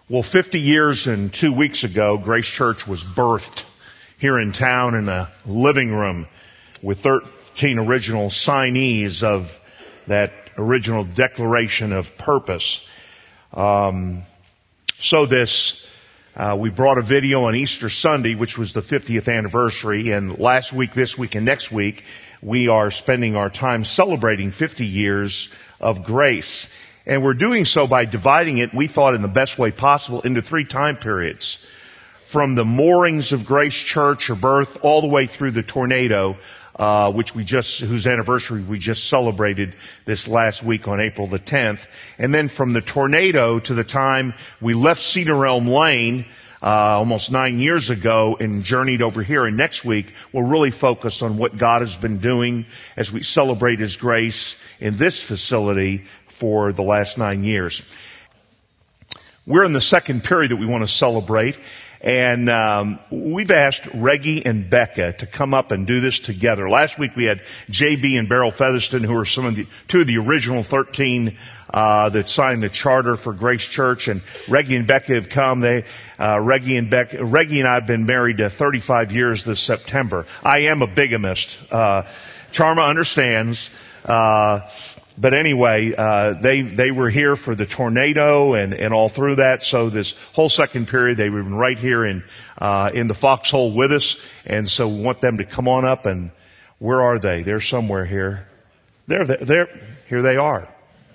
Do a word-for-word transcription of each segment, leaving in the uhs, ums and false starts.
Well, fifty years and two weeks ago, Grace Church was birthed here in town in a living room with thirteen original signees of that original declaration of purpose. Um, so this, uh, we brought a video on Easter Sunday, which was the fiftieth anniversary, and last week, this week, and next week, we are spending our time celebrating fifty years of Grace. And we're doing so by dividing it, we thought, in the best way possible into three time periods. From the moorings of Grace Church or birth all the way through the tornado, uh, which we just, whose anniversary we just celebrated this last week on April the tenth. And then from the tornado to the time we left Cedar Elm Lane, uh, almost nine years ago and journeyed over here. And next week we'll really focus on what God has been doing as we celebrate His grace in this facility for the last nine years. We're in the second period that we want to celebrate, and um, we've asked Reggie and Becca to come up and do this together. Last week we had J B and Beryl Featherston, who are some of the two of the original thirteen uh, that signed the charter for Grace Church, and Reggie and Becca have come. They, uh, Reggie and Becca, Reggie and I have been married to thirty-five years this September. I am a bigamist. Uh, Charma understands. Uh, But anyway, uh, they, they were here for the tornado and, and all through that. So this whole second period, they've been right here in, uh, in the foxhole with us. And so we want them to come on up, and where are they? They're somewhere here. There, there, here they are.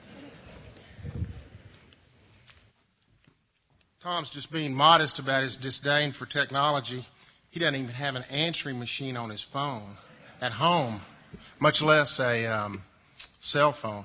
Tom's just being modest about his disdain for technology. He doesn't even have an answering machine on his phone at home, much less a, um, cell phone.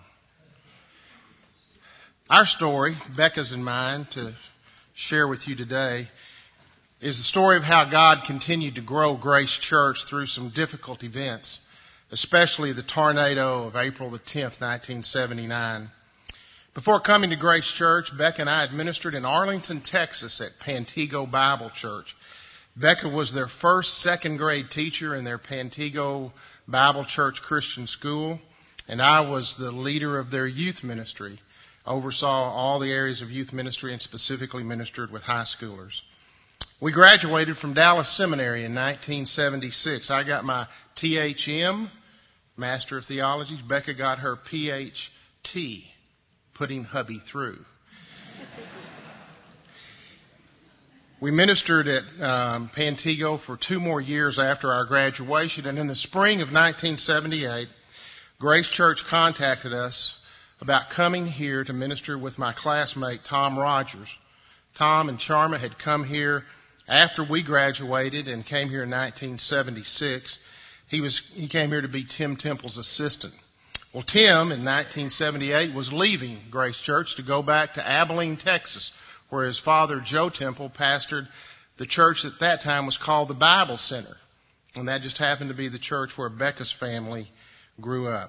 Our story, Becca's and mine, to share with you today, is the story of how God continued to grow Grace Church through some difficult events, especially the tornado of April the tenth, nineteen seventy-nine. Before coming to Grace Church, Becca and I had ministered in Arlington, Texas at Pantego Bible Church. Becca was their first second grade teacher in their Pantego Bible Church Christian School, and I was the leader of their youth ministry, oversaw all the areas of youth ministry and specifically ministered with high schoolers. We graduated from Dallas Seminary in nineteen seventy-six. I got my T H M, Master of Theology. Becca got her P H T, putting hubby through. We ministered at um, Pantego for two more years after our graduation, and in the spring of nineteen seventy-eight, Grace Church contacted us about coming here to minister with my classmate, Tom Rogers. Tom and Charma had come here after we graduated and came here in nineteen seventy-six. He was, he came here to be Tim Temple's assistant. Well, Tim in nineteen seventy-eight was leaving Grace Church to go back to Abilene, Texas, where his father, Joe Temple, pastored the church at that time was called the Bible Center. And that just happened to be the church where Becca's family grew up.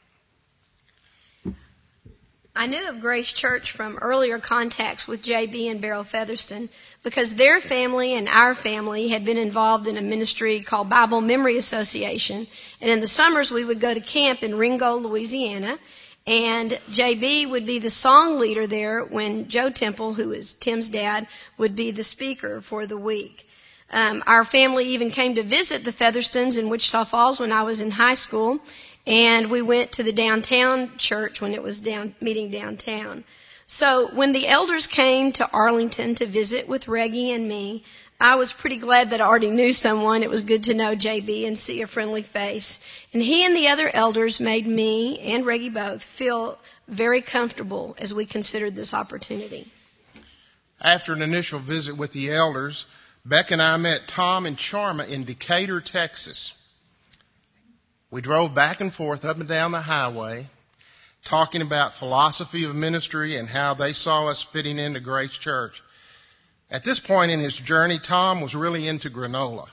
I knew of Grace Church from earlier contacts with J B and Beryl Featherston because their family and our family had been involved in a ministry called Bible Memory Association. And in the summers, we would go to camp in Ringo, Louisiana, and J B would be the song leader there when Joe Temple, who is Tim's dad, would be the speaker for the week. Um, our family even came to visit the Featherstons in Wichita Falls when I was in high school. And we went to the downtown church when it was down, meeting downtown. So when the elders came to Arlington to visit with Reggie and me, I was pretty glad that I already knew someone. It was good to know J B and see a friendly face. And he and the other elders made me and Reggie both feel very comfortable as we considered this opportunity. After an initial visit with the elders, Beck and I met Tom and Charma in Decatur, Texas. We drove back and forth up and down the highway, talking about philosophy of ministry and how they saw us fitting into Grace Church. At this point in his journey, Tom was really into granola.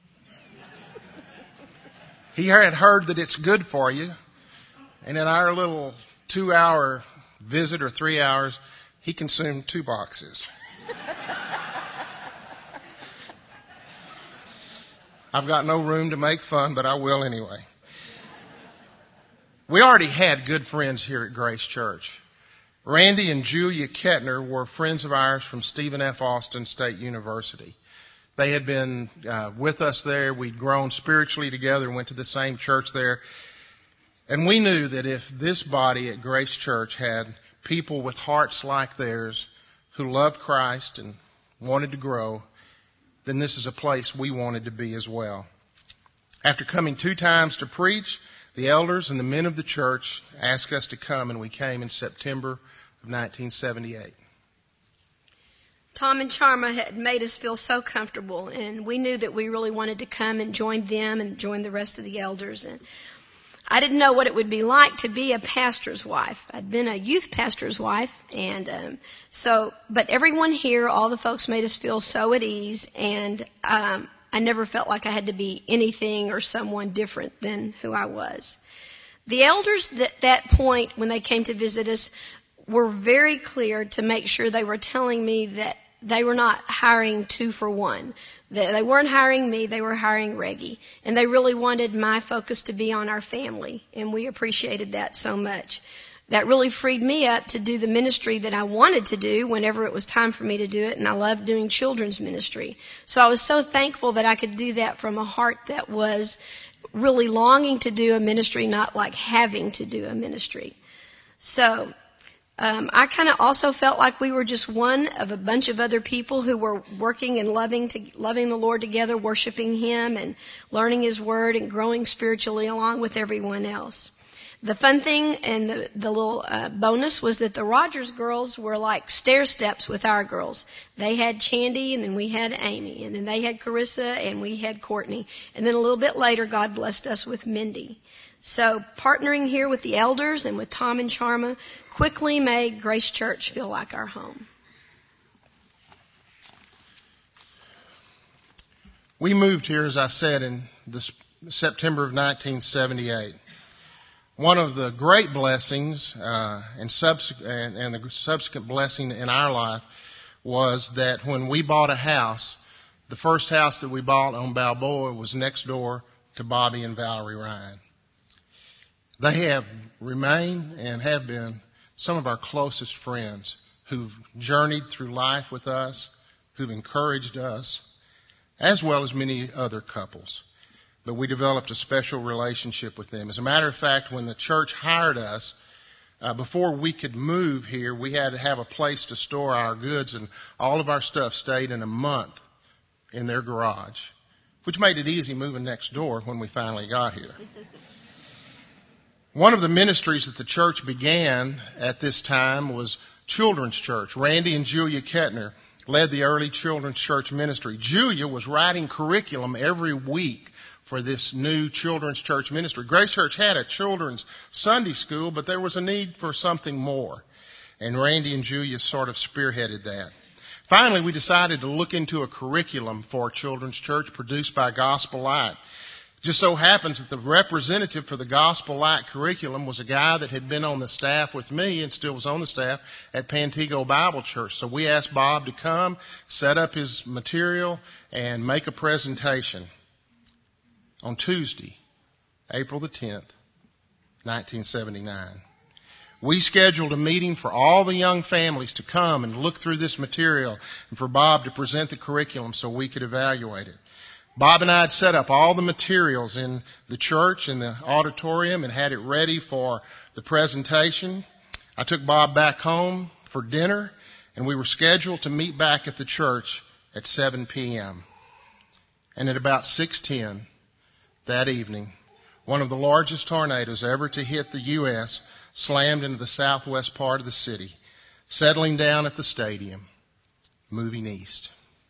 He had heard that it's good for you, and in our little two-hour visit or three hours, he consumed two boxes. I've got no room to make fun, but I will anyway. We already had good friends here at Grace Church. Randy and Julia Kettner were friends of ours from Stephen F. Austin State University. They had been uh, with us there. We'd grown spiritually together and went to the same church there. And we knew that if this body at Grace Church had people with hearts like theirs who loved Christ and wanted to grow, then this is a place we wanted to be as well. After coming two times to preach, the elders and the men of the church asked us to come, and we came in September of nineteen seventy-eight. Tom and Charma had made us feel so comfortable, and we knew that we really wanted to come and join them and join the rest of the elders. And I didn't know what it would be like to be a pastor's wife. I'd been a youth pastor's wife, and um, so, but everyone here, all the folks made us feel so at ease, and um, I never felt like I had to be anything or someone different than who I was. The elders at that point, when they came to visit us, were very clear to make sure they were telling me that they were not hiring two for one. They weren't hiring me, they were hiring Reggie. And they really wanted my focus to be on our family, and we appreciated that so much. That really freed me up to do the ministry that I wanted to do whenever it was time for me to do it, and I loved doing children's ministry. So I was so thankful that I could do that from a heart that was really longing to do a ministry, not like having to do a ministry. So Um, I kind of also felt like we were just one of a bunch of other people who were working and loving to, loving the Lord together, worshiping Him and learning His Word and growing spiritually along with everyone else. The fun thing and the, the little uh, bonus was that the Rogers girls were like stair steps with our girls. They had Chandy, and then we had Amy, and then they had Carissa, and we had Courtney. And then a little bit later, God blessed us with Mindy. So partnering here with the elders and with Tom and Charma quickly made Grace Church feel like our home. We moved here, as I said, in the September of nineteen seventy-eight. One of the great blessings uh, and, subs- and, and the subsequent blessing in our life was that when we bought a house, the first house that we bought on Balboa was next door to Bobby and Valerie Ryan. They have remained and have been some of our closest friends who've journeyed through life with us, who've encouraged us, as well as many other couples. But we developed a special relationship with them. As a matter of fact, when the church hired us, uh, before we could move here, we had to have a place to store our goods, and all of our stuff stayed in a month in their garage, which made it easy moving next door when we finally got here. One of the ministries that the church began at this time was children's church. Randy and Julia Kettner led the early children's church ministry. Julia was writing curriculum every week for this new children's church ministry. Grace Church had a children's Sunday school, but there was a need for something more. And Randy and Julia sort of spearheaded that. Finally, we decided to look into a curriculum for children's church produced by Gospel Light. Just so happens that the representative for the Gospel Light curriculum was a guy that had been on the staff with me and still was on the staff at Pantego Bible Church. So we asked Bob to come, set up his material, and make a presentation on Tuesday, April the tenth, nineteen seventy-nine. We scheduled a meeting for all the young families to come and look through this material and for Bob to present the curriculum so we could evaluate it. Bob and I had set up all the materials in the church, in the auditorium, and had it ready for the presentation. I took Bob back home for dinner, and we were scheduled to meet back at the church at seven p.m. And at about six ten that evening, one of the largest tornadoes ever to hit the U S slammed into the southwest part of the city, settling down at the stadium, moving east.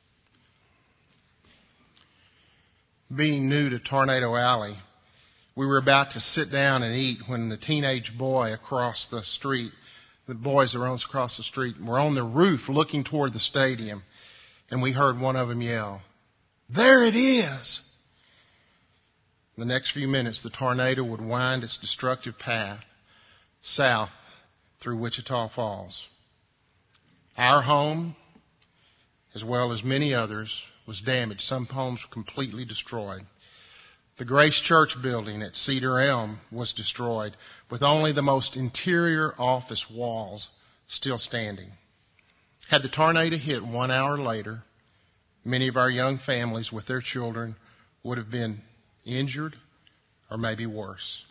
Being new to Tornado Alley, we were about to sit down and eat when the teenage boy across the street, the boys that were across the street, were on the roof looking toward the stadium, and we heard one of them yell, "There it is!" In the next few minutes, the tornado would wind its destructive path south through Wichita Falls. Our home, as well as many others, was damaged. Some homes were completely destroyed. The Grace Church building at Cedar Elm was destroyed with only the most interior office walls still standing. Had the tornado hit one hour later, many of our young families with their children would have been injured or maybe worse.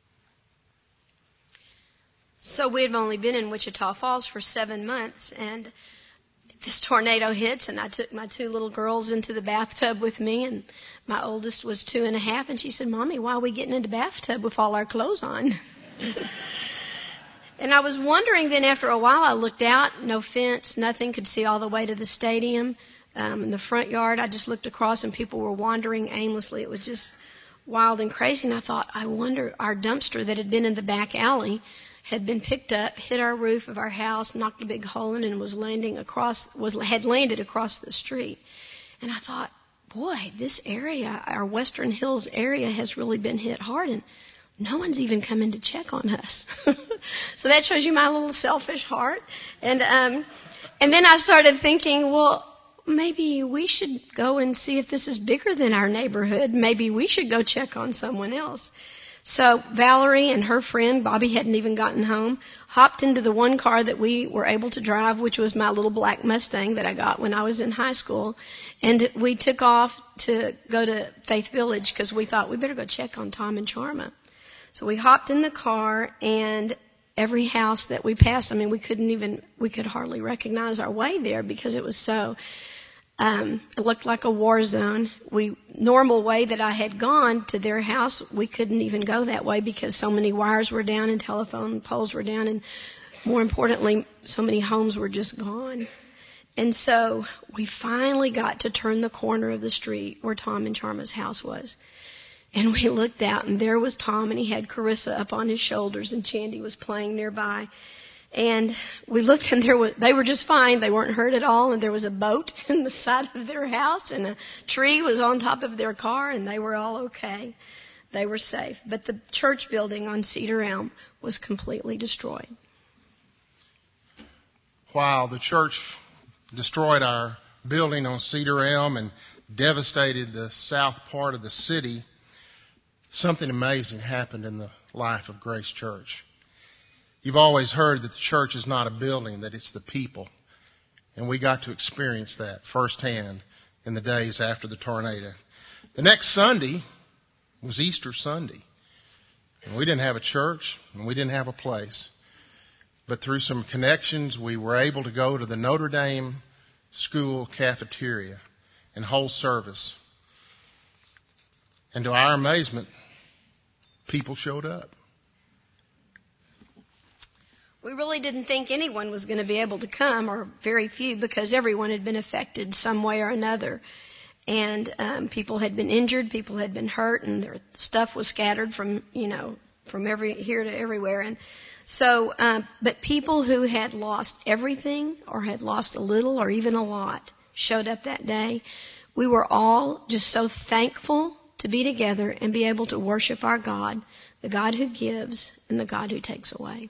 So we had only been in Wichita Falls for seven months, and this tornado hits, and I took my two little girls into the bathtub with me, and my oldest was two and a half, and she said, "Mommy, why are we getting into the bathtub with all our clothes on?" And I was wondering then after a while, I looked out, no fence, nothing, could see all the way to the stadium. Um, in the front yard, I just looked across and people were wandering aimlessly. It was just wild and crazy. And I thought, I wonder, our dumpster that had been in the back alley had been picked up, hit our roof of our house, knocked a big hole in it, and was landing across, was, had landed across the street. And I thought, boy, this area, our Western Hills area has really been hit hard, and no one's even coming to check on us. So that shows you my little selfish heart. And, um, and then I started thinking, well, maybe we should go and see if this is bigger than our neighborhood. Maybe we should go check on someone else. So Valerie and her friend, Bobby hadn't even gotten home, hopped into the one car that we were able to drive, which was my little black Mustang that I got when I was in high school. And we took off to go to Faith Village because we thought we better go check on Tom and Charma. So we hopped in the car, and every house that we passed, I mean, we couldn't even, we could hardly recognize our way there because it was so, um, it looked like a war zone. We, normal way that I had gone to their house, we couldn't even go that way because so many wires were down and telephone poles were down, and more importantly, so many homes were just gone. And so we finally got to turn the corner of the street where Tom and Charma's house was. And we looked out, and there was Tom, and he had Carissa up on his shoulders, and Chandy was playing nearby. And we looked, and there was, they were just fine. They weren't hurt at all. And there was a boat in the side of their house, and a tree was on top of their car, and they were all okay. They were safe. But the church building on Cedar Elm was completely destroyed. While the church destroyed our building on Cedar Elm and devastated the south part of the city, something amazing happened in the life of Grace Church. You've always heard that the church is not a building, that it's the people. And we got to experience that firsthand in the days after the tornado. The next Sunday was Easter Sunday. And we didn't have a church, and we didn't have a place. But through some connections, we were able to go to the Notre Dame school cafeteria and hold service. And to our amazement, people showed up. We really didn't think anyone was going to be able to come, or very few, because everyone had been affected some way or another. And um, people had been injured, people had been hurt, and their stuff was scattered from, you know, from every here to everywhere. And so, um, but people who had lost everything, or had lost a little, or even a lot, showed up that day. We were all just so thankful to be together and be able to worship our God, the God who gives and the God who takes away.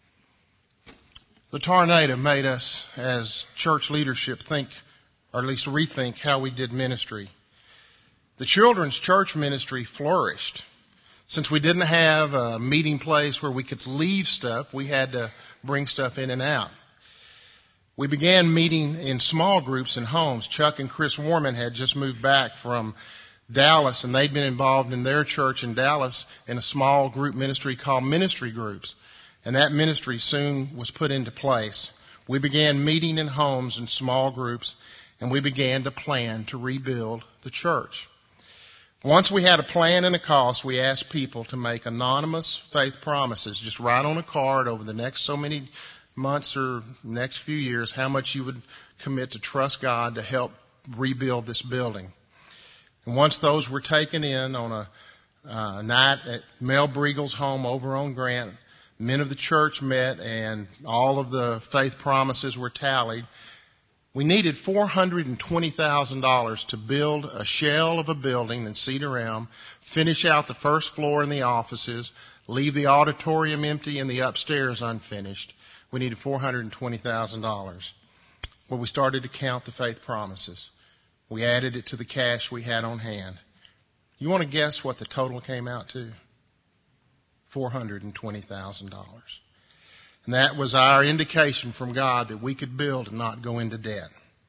The tornado made us, as church leadership, think, or at least rethink, how we did ministry. The children's church ministry flourished. Since we didn't have a meeting place where we could leave stuff, we had to bring stuff in and out. We began meeting in small groups in homes. Chuck and Chris Warman had just moved back from Dallas, and they'd been involved in their church in Dallas in a small group ministry called Ministry Groups. And that ministry soon was put into place. We began meeting in homes in small groups, and we began to plan to rebuild the church. Once we had a plan and a cost, we asked people to make anonymous faith promises. Just write on a card over the next so many months or next few years how much you would commit to trust God to help rebuild this building. And once those were taken in on a uh, night at Mel Briegel's home over on Grant, men of the church met and all of the faith promises were tallied. We needed four hundred twenty thousand dollars to build a shell of a building in Cedar Elm, finish out the first floor and the offices, leave the auditorium empty and the upstairs unfinished. We needed four hundred twenty thousand dollars. Well, we started to count the faith promises. We added it to the cash we had on hand. You want to guess what the total came out to? four hundred twenty thousand dollars. And that was our indication from God that we could build and not go into debt.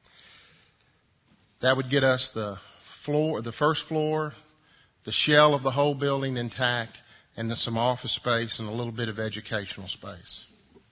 That would get us the floor, the first floor, the shell of the whole building intact, and then some office space and a little bit of educational space.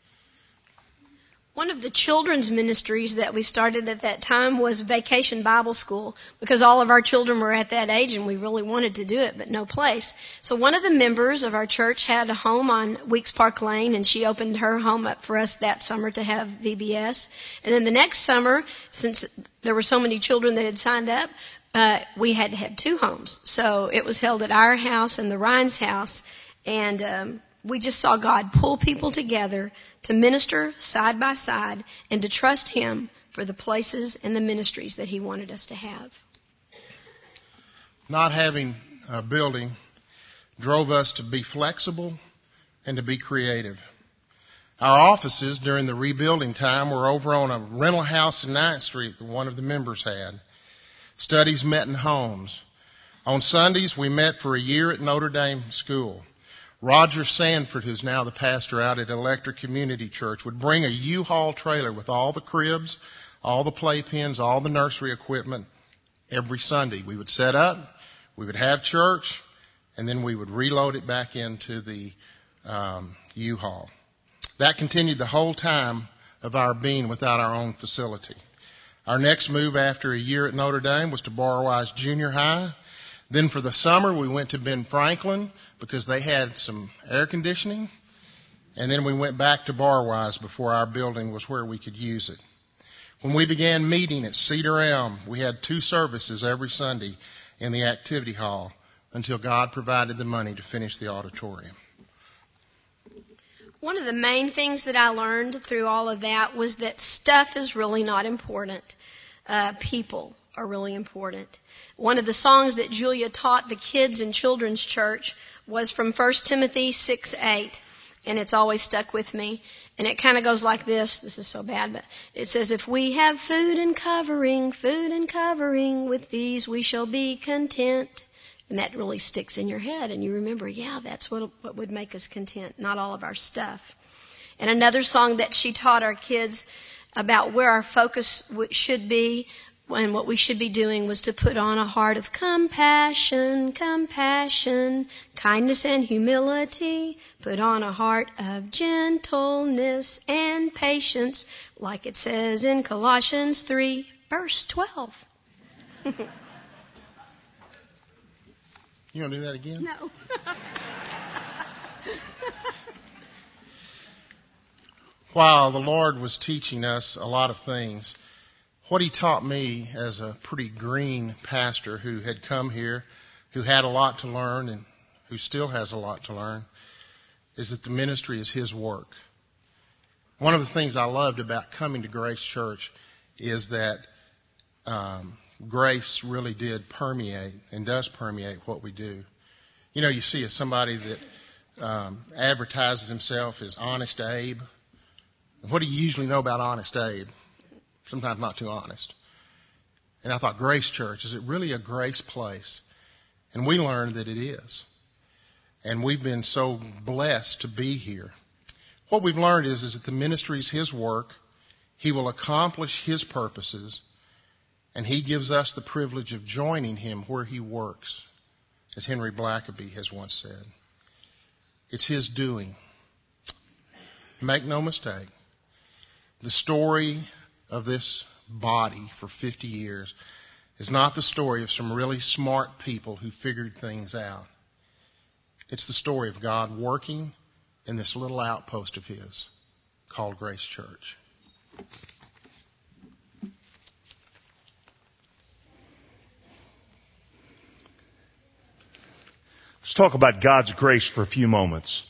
One of the children's ministries that we started at that time was Vacation Bible School, because all of our children were at that age and we really wanted to do it, but no place. So one of the members of our church had a home on Weeks Park Lane, and she opened her home up for us that summer to have V B S. And then the next summer, since there were so many children that had signed up, uh, we had to have two homes. So it was held at our house and the Rhines house, and um, we just saw God pull people together to minister side by side and to trust Him for the places and the ministries that He wanted us to have. Not having a building drove us to be flexible and to be creative. Our offices during the rebuilding time were over on a rental house in ninth Street that one of the members had. Studies met in homes. On Sundays, we met for a year at Notre Dame School. Roger Sanford, who's now the pastor out at Electric Community Church, would bring a U-Haul trailer with all the cribs, all the playpens, all the nursery equipment every Sunday. We would set up, we would have church, and then we would reload it back into the um, U-Haul. That continued the whole time of our being without our own facility. Our next move after a year at Notre Dame was to Barwise Junior High. Then for the summer, we went to Ben Franklin because they had some air conditioning. And then we went back to Barwise before our building was where we could use it. When we began meeting at Cedar Elm, we had two services every Sunday in the activity hall until God provided the money to finish the auditorium. One of the main things that I learned through all of that was that stuff is really not important. Uh, people are really important. One of the songs that Julia taught the kids in children's church was from First Timothy six eight, and it's always stuck with me. And it kind of goes like this. This is so bad, but it says, if we have food and covering, food and covering, with these we shall be content. And that really sticks in your head, and you remember, yeah, that's what, what would make us content, not all of our stuff. And another song that she taught our kids about where our focus should be and what we should be doing was to put on a heart of compassion, compassion, kindness and humility. Put on a heart of gentleness and patience, like it says in Colossians three, verse twelve. You want to do that again? No. While the Lord was teaching us a lot of things, what He taught me as a pretty green pastor who had come here, who had a lot to learn and who still has a lot to learn, is that the ministry is His work. One of the things I loved about coming to Grace Church is that um, grace really did permeate and does permeate what we do. You know, you see somebody that um, advertises himself as Honest Abe. What do you usually know about Honest Abe? Sometimes not too honest. And I thought, Grace Church, is it really a grace place? And we learned that it is. And we've been so blessed to be here. What we've learned is, is that the ministry is His work. He will accomplish His purposes. And He gives us the privilege of joining Him where He works, as Henry Blackaby has once said. It's His doing. Make no mistake. The story of this body for fifty years is not the story of some really smart people who figured things out. It's the story of God working in this little outpost of His called Grace Church. Let's talk about God's grace for a few moments.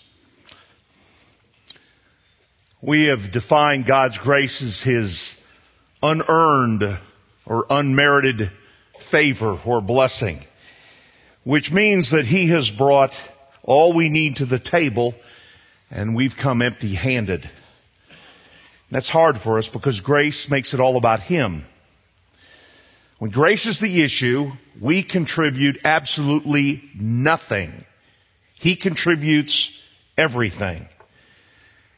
We have defined God's grace as His unearned or unmerited favor or blessing, which means that He has brought all we need to the table and we've come empty-handed. That's hard for us because grace makes it all about Him. When grace is the issue, we contribute absolutely nothing. He contributes everything.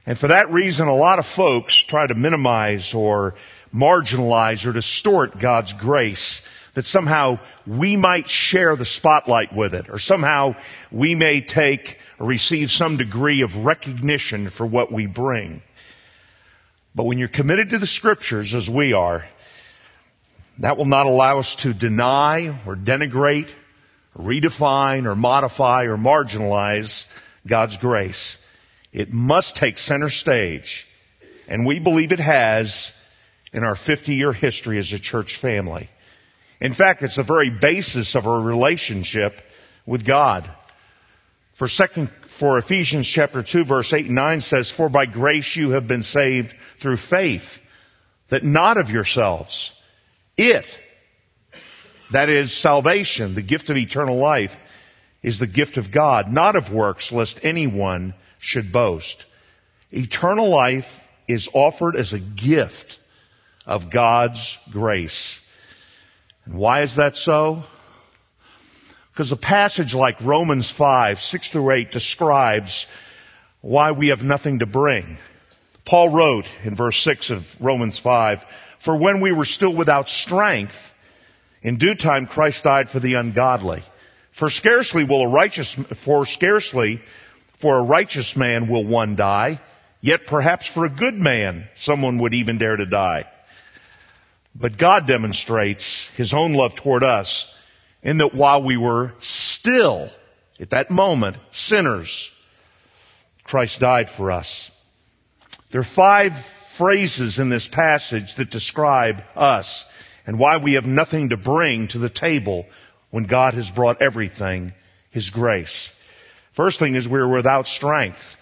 And for that reason, a lot of folks try to minimize or marginalize or distort God's grace, that somehow we might share the spotlight with it, or somehow we may take or receive some degree of recognition for what we bring. But when you're committed to the Scriptures, as we are, that will not allow us to deny or denigrate, or redefine or modify or marginalize God's grace. It must take center stage, and we believe it has in our fifty-year history as a church family. In fact, it's the very basis of our relationship with God. For second, for Ephesians chapter two, verse eight and nine says, "For by grace you have been saved through faith, that not of yourselves. It," that is salvation, the gift of eternal life, "is the gift of God, not of works, lest anyone should boast." Eternal life is offered as a gift of God's grace. And why is that so? Because a passage like Romans five, six through eight describes why we have nothing to bring. Paul wrote in verse six of Romans five, "For when we were still without strength, in due time Christ died for the ungodly. For scarcely will a righteous, for scarcely for a righteous man will one die, yet perhaps for a good man someone would even dare to die. But God demonstrates His own love toward us in that while we were still, at that moment, sinners, Christ died for us." There are five phrases in this passage that describe us and why we have nothing to bring to the table when God has brought everything, His grace. First thing is we're without strength.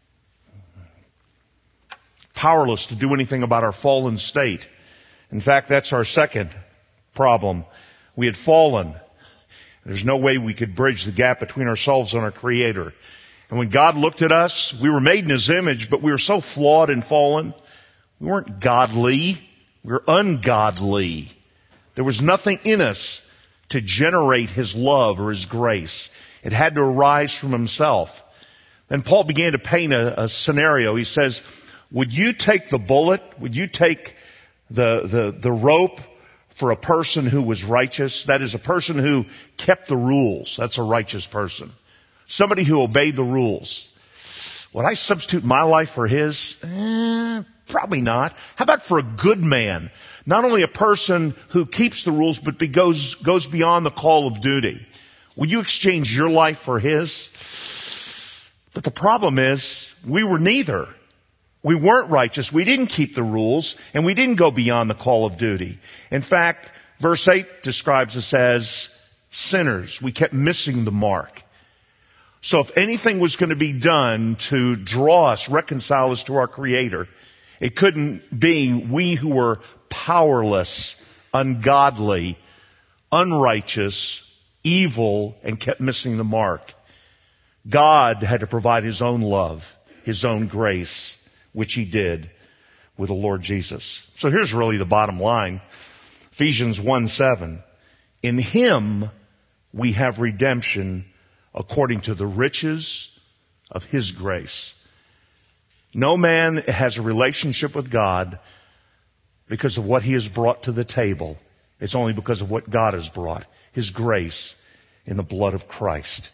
Powerless to do anything about our fallen state. In fact, that's our second problem. We had fallen. There's no way we could bridge the gap between ourselves and our Creator. And when God looked at us, we were made in His image, but we were so flawed and fallen. We weren't godly. We were ungodly. There was nothing in us to generate His love or His grace. It had to arise from Himself. Then Paul began to paint a, a scenario. He says, would you take the bullet? Would you take the, the, the rope for a person who was righteous? That is, a person who kept the rules. That's a righteous person. Somebody who obeyed the rules. Would I substitute my life for his? Eh, probably not. How about for a good man? Not only a person who keeps the rules, but be, goes, goes beyond the call of duty. Would you exchange your life for his? But the problem is, we were neither. We weren't righteous. We didn't keep the rules, and we didn't go beyond the call of duty. In fact, verse eight describes us as sinners. We kept missing the mark. So if anything was going to be done to draw us, reconcile us to our Creator, it couldn't be we who were powerless, ungodly, unrighteous, evil, and kept missing the mark. God had to provide His own love, His own grace, which He did with the Lord Jesus. So here's really the bottom line. Ephesians one seven. In Him we have redemption according to the riches of His grace. No man has a relationship with God because of what he has brought to the table. It's only because of what God has brought, His grace in the blood of Christ.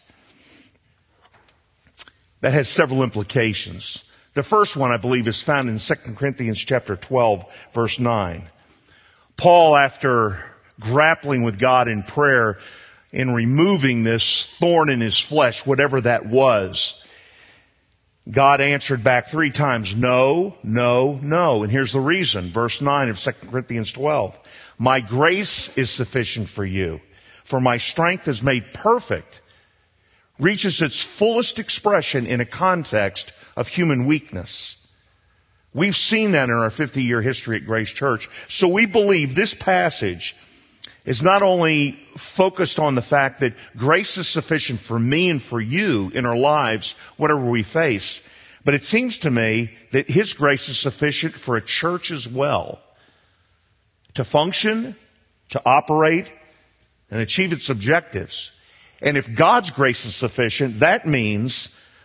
That has several implications. The first one, I believe, is found in Second Corinthians chapter twelve, verse nine. Paul, after grappling with God in prayer, in removing this thorn in his flesh, whatever that was, God answered back three times, no, no, no. And here's the reason. Verse nine of Second Corinthians twelve. My grace is sufficient for you, for my strength is made perfect, reaches its fullest expression in a context of human weakness. We've seen that in our fifty-year history at Grace Church. So we believe this passage is not only focused on the fact that grace is sufficient for me and for you in our lives, whatever we face, but it seems to me that His grace is sufficient for a church as well to function, to operate, and achieve its objectives. And if God's grace is sufficient, that means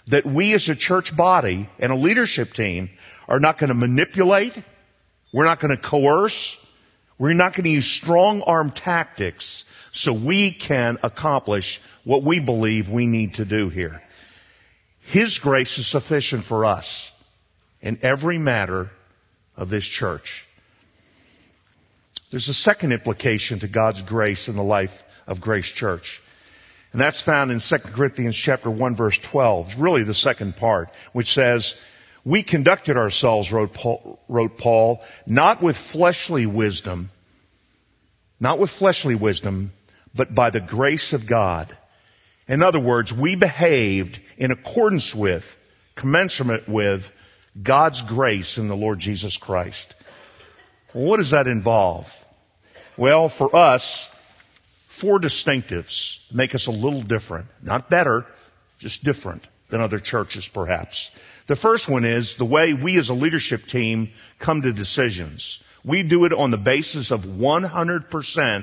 that we as a church body and a leadership team are not going to manipulate. We're not going to coerce. We're not going to use strong arm tactics so we can accomplish what we believe we need to do here. His grace is sufficient for us in every matter of this church. There's a second implication to God's grace in the life of Grace Church. And that's found in Second Corinthians chapter one, verse twelve. It's really the second part, which says, we conducted ourselves, wrote Paul, wrote Paul, not with fleshly wisdom, not with fleshly wisdom, but by the grace of God. In other words, we behaved in accordance with, commensurate with, God's grace in the Lord Jesus Christ. Well, what does that involve? Well, for us, four distinctives make us a little different. Not better, just different than other churches perhaps. The first one is the way we as a leadership team come to decisions. We do it on the basis of one hundred percent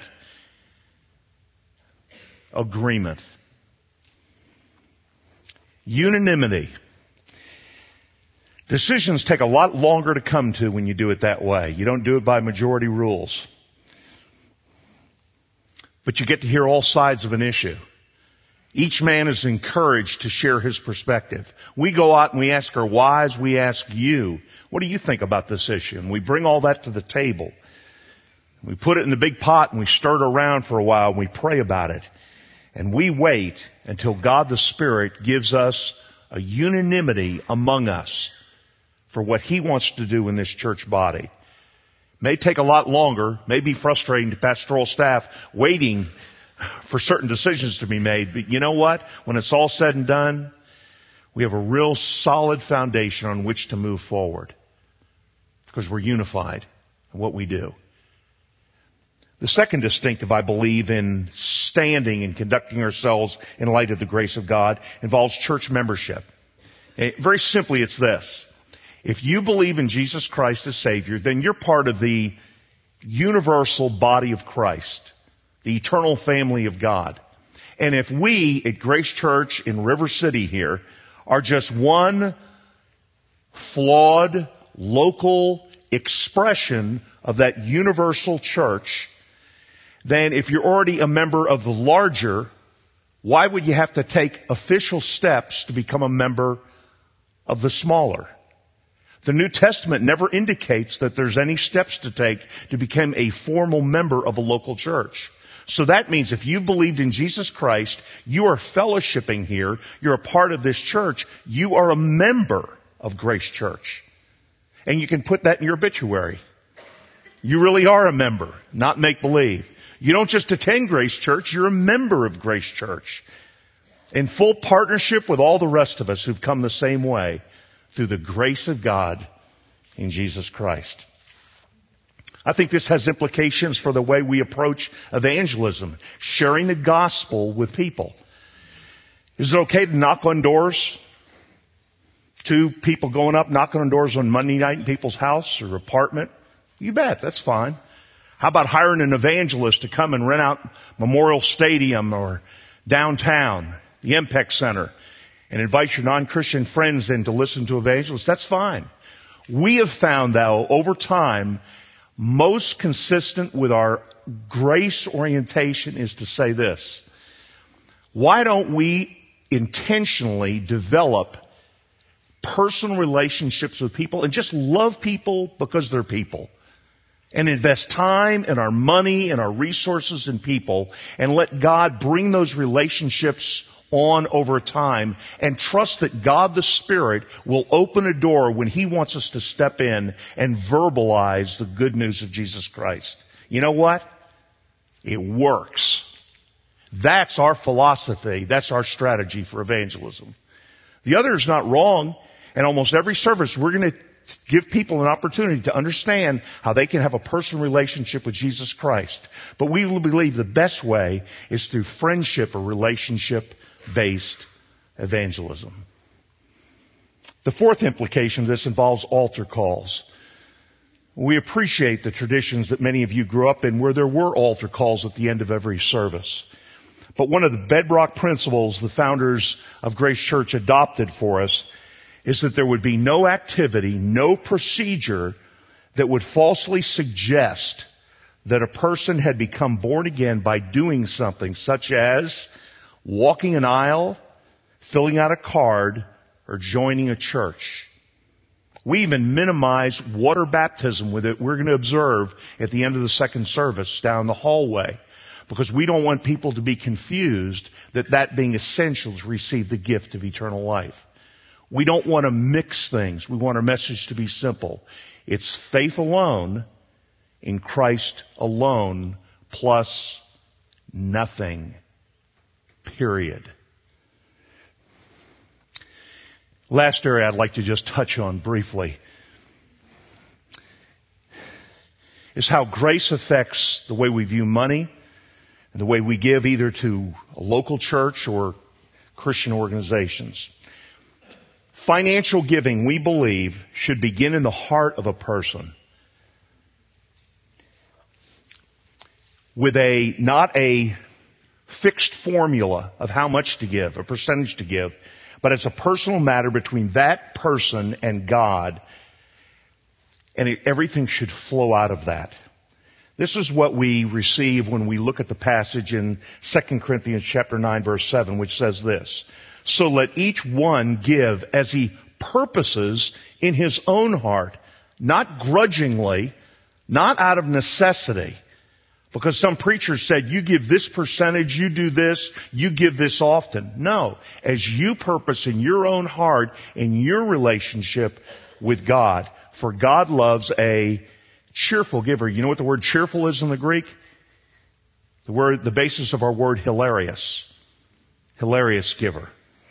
agreement. Unanimity. Decisions take a lot longer to come to when you do it that way. You don't do it by majority rules. But you get to hear all sides of an issue. Each man is encouraged to share his perspective. We go out and we ask our wives, we ask you, what do you think about this issue? And we bring all that to the table. We put it in the big pot and we stir it around for a while and we pray about it. And we wait until God the Spirit gives us a unanimity among us for what He wants to do in this church body. May take a lot longer, may be frustrating to pastoral staff waiting for certain decisions to be made. But you know what? When it's all said and done, we have a real solid foundation on which to move forward because we're unified in what we do. The second distinctive, I believe, in standing and conducting ourselves in light of the grace of God involves church membership. Very simply, it's this. If you believe in Jesus Christ as Savior, then you're part of the universal body of Christ, the eternal family of God. And if we at Grace Church in River City here are just one flawed local expression of that universal church, then if you're already a member of the larger, why would you have to take official steps to become a member of the smaller? The New Testament never indicates that there's any steps to take to become a formal member of a local church. So that means if you believed in Jesus Christ, you are fellowshipping here, you're a part of this church, you are a member of Grace Church. And you can put that in your obituary. You really are a member, not make-believe. You don't just attend Grace Church, you're a member of Grace Church. In full partnership with all the rest of us who've come the same way through the grace of God in Jesus Christ. I think this has implications for the way we approach evangelism, sharing the gospel with people. Is it okay to knock on doors? Two people going up, knocking on doors on Monday night in people's house or apartment? You bet, that's fine. How about hiring an evangelist to come and rent out Memorial Stadium or downtown, the M P E C Center, and invite your non-Christian friends in to listen to evangelists? That's fine. We have found, though, over time, most consistent with our grace orientation is to say this. Why don't we intentionally develop personal relationships with people and just love people because they're people? And invest time and our money and our resources in people and let God bring those relationships on over time and trust that God the Spirit will open a door when He wants us to step in and verbalize the good news of Jesus Christ. You know what? It works. That's our philosophy. That's our strategy for evangelism. The other is not wrong. And almost every service we're going to give people an opportunity to understand how they can have a personal relationship with Jesus Christ. But we believe the best way is through friendship or relationship-based evangelism. The fourth implication of this involves altar calls. We appreciate the traditions that many of you grew up in where there were altar calls at the end of every service. But one of the bedrock principles the founders of Grace Church adopted for us is that there would be no activity, no procedure that would falsely suggest that a person had become born again by doing something such as walking an aisle, filling out a card, or joining a church. We even minimize water baptism with it. We're going to observe at the end of the second service down the hallway, because we don't want people to be confused that that being essential to receive the gift of eternal life. We don't want to mix things. We want our message to be simple. It's faith alone in Christ alone plus nothing. Period. Last area I'd like to just touch on briefly is how grace affects the way we view money and the way we give either to a local church or Christian organizations. Financial giving, we believe, should begin in the heart of a person with a, not a fixed formula of how much to give, a percentage to give, but it's a personal matter between that person and God, and it, everything should flow out of that. This is what we receive when we look at the passage in Second Corinthians chapter nine, verse seven, which says this: "So let each one give as he purposes in his own heart, not grudgingly, not out of necessity." Because some preachers said, you give this percentage, you do this, you give this often. No, as you purpose in your own heart, in your relationship with God. For God loves a cheerful giver. You know what the word cheerful is in the Greek? The word, the basis of our word hilarious. Hilarious giver.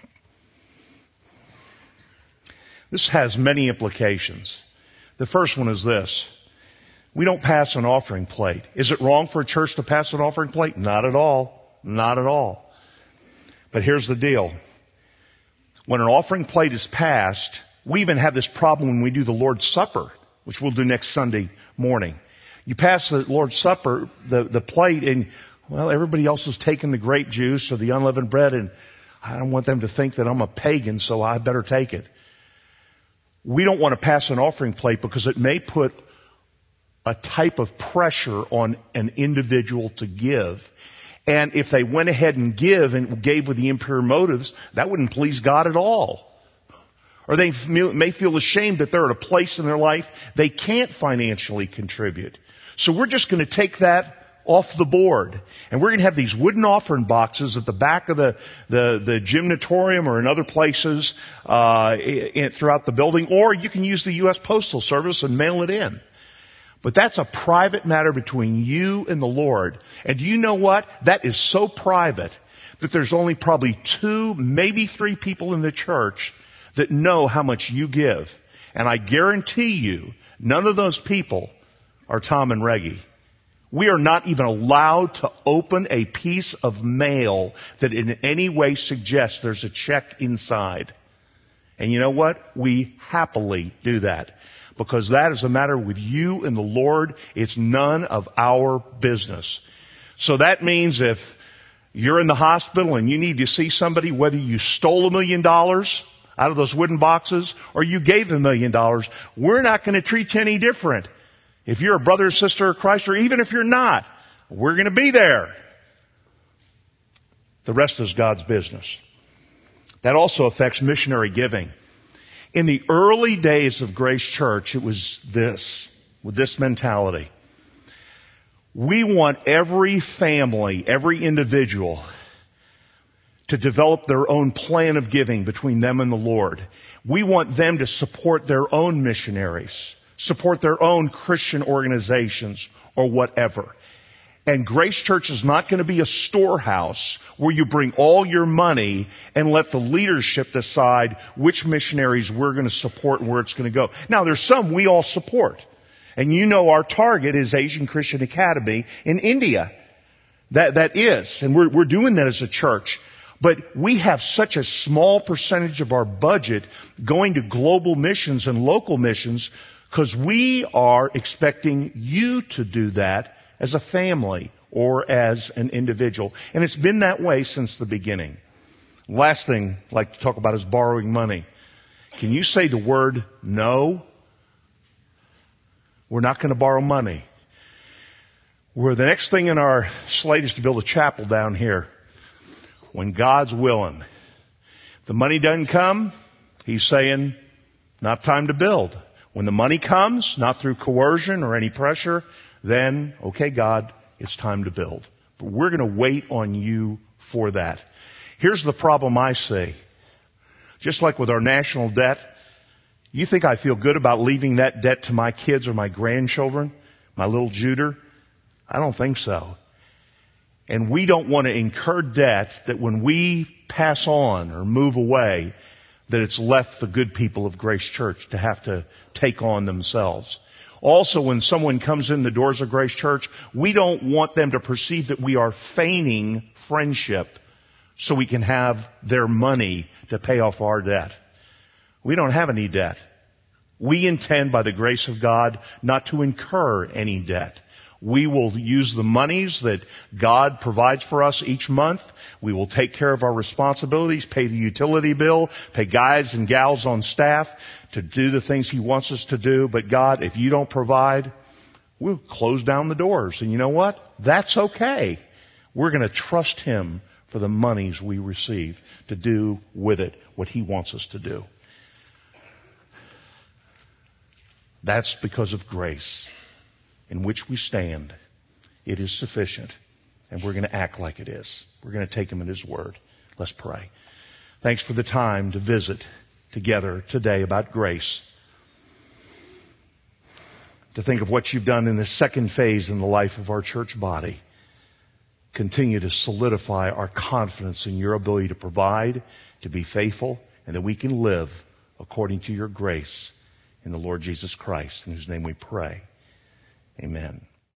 This has many implications. The first one is this: we don't pass an offering plate. Is it wrong for a church to pass an offering plate? Not at all. Not at all. But here's the deal. When an offering plate is passed, we even have this problem when we do the Lord's Supper, which we'll do next Sunday morning. You pass the Lord's Supper, the, the plate, and, well, everybody else is taking the grape juice or the unleavened bread, and I don't want them to think that I'm a pagan, so I better take it. We don't want to pass an offering plate because it may put a type of pressure on an individual to give. And if they went ahead and give and gave with the impure motives, that wouldn't please God at all. Or they may feel ashamed that they're at a place in their life they can't financially contribute. So we're just going to take that off the board. And we're going to have these wooden offering boxes at the back of the, the, the gymnatorium or in other places uh, in, throughout the building. Or you can use the U S Postal Service and mail it in. But that's a private matter between you and the Lord. And do you know what? That is so private that there's only probably two, maybe three people in the church that know how much you give. And I guarantee you, none of those people are Tom and Reggie. We are not even allowed to open a piece of mail that in any way suggests there's a check inside. And you know what? We happily do that. Because that is a matter with you and the Lord. It's none of our business. So that means if you're in the hospital and you need to see somebody, whether you stole a million dollars out of those wooden boxes or you gave a million dollars, we're not going to treat you any different. If you're a brother or sister of Christ, or even if you're not, we're going to be there. The rest is God's business. That also affects missionary giving. In the early days of Grace Church, it was this, with this mentality. We want every family, every individual to develop their own plan of giving between them and the Lord. We want them to support their own missionaries, support their own Christian organizations or whatever. And Grace Church is not going to be a storehouse where you bring all your money and let the leadership decide which missionaries we're going to support and where it's going to go. Now, there's some we all support. And you know our target is Asian Christian Academy in India. That, that is. And we're, we're doing that as a church. But we have such a small percentage of our budget going to global missions and local missions because we are expecting you to do that as a family or as an individual. And it's been that way since the beginning. Last thing I'd like to talk about is borrowing money. Can you say the word no? We're not going to borrow money. We're the next thing in our slate is to build a chapel down here. When God's willing. If the money doesn't come, He's saying, not time to build. When the money comes, not through coercion or any pressure, then, okay, God, it's time to build. But we're going to wait on you for that. Here's the problem I see. Just like with our national debt, you think I feel good about leaving that debt to my kids or my grandchildren, my little Judah? I don't think so. And we don't want to incur debt that when we pass on or move away, that it's left the good people of Grace Church to have to take on themselves. Also, when someone comes in the doors of Grace Church, we don't want them to perceive that we are feigning friendship so we can have their money to pay off our debt. We don't have any debt. We intend, by the grace of God, not to incur any debt. We will use the monies that God provides for us each month. We will take care of our responsibilities, pay the utility bill, pay guys and gals on staff to do the things He wants us to do. But God, if you don't provide, we'll close down the doors. And you know what? That's okay. We're going to trust Him for the monies we receive to do with it what He wants us to do. That's because of grace in which we stand. It is sufficient, and we're going to act like it is. We're going to take Him at His word. Let's pray. Thanks for the time to visit together today about grace. To think of what You've done in this second phase in the life of our church body. Continue to solidify our confidence in Your ability to provide, to be faithful, and that we can live according to Your grace in the Lord Jesus Christ, in whose name we pray. Amen.